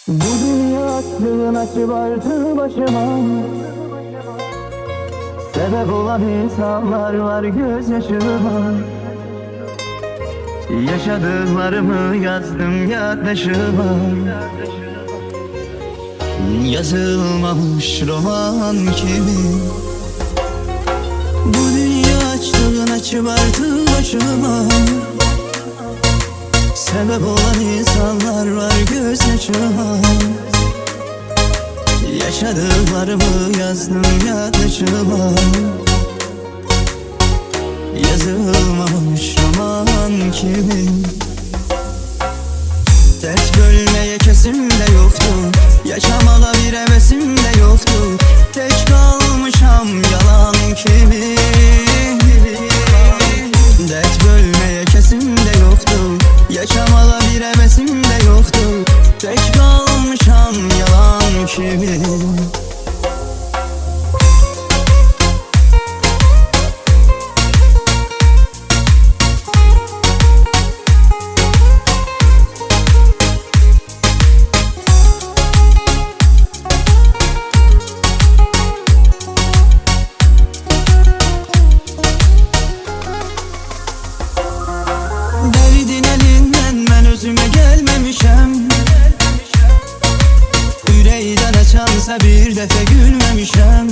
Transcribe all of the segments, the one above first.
Bu dünya aklın açıp artı başıma. Sebep olan insanlar var gözyaşıma. Yaşadıklarımı yazdım yaddaşıma. Yazılmamış roman kimi. Bu dünya açlığın açıp artı başıma. Sebep olan insanlar var gözyaşıma. Yaşadıklarımı yazdım yaddaşıma. Yazılmamış roman kimi. Dert bölmeye kesim de yoktu. Yaşamala bir hevesim de yoktu. Tek kalmışam yalan kimi. Dert bölmeye kesim de yoktu. Yaşamala bir hevesim de yoktu. Tek kalmışam yalan kimi. Derdin elinden ben özüme gelmemişem. Yüreğden açansa bir defa gülmemişem.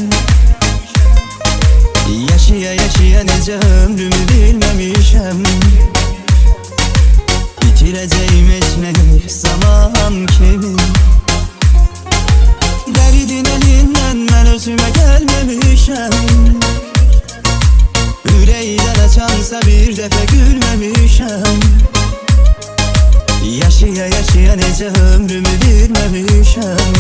Yaşaya yaşaya nece ömrümü bilmemişem. Bitireceğim etmek zaman kimi. Derdin elinden ben özüme gelmemişem. Yüreğden açansa bir defa gülmemişem. Yaşaya yaşaya nece ömrümü bilmemişem.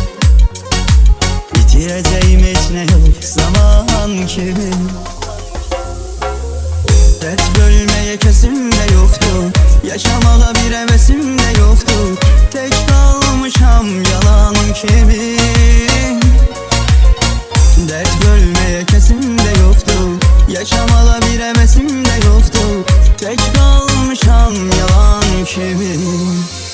Bitireceğim hiç ne yok zaman kimi. Dert bölmeye kesim de yoktu. Yaşamala bir hevesim de yoktu. Tek kalmışam yalan kimi. Dert bölmeye kesim de yoktu. Yaşamala bir hevesim de yoktu. Tek kalmışam yalan kimi.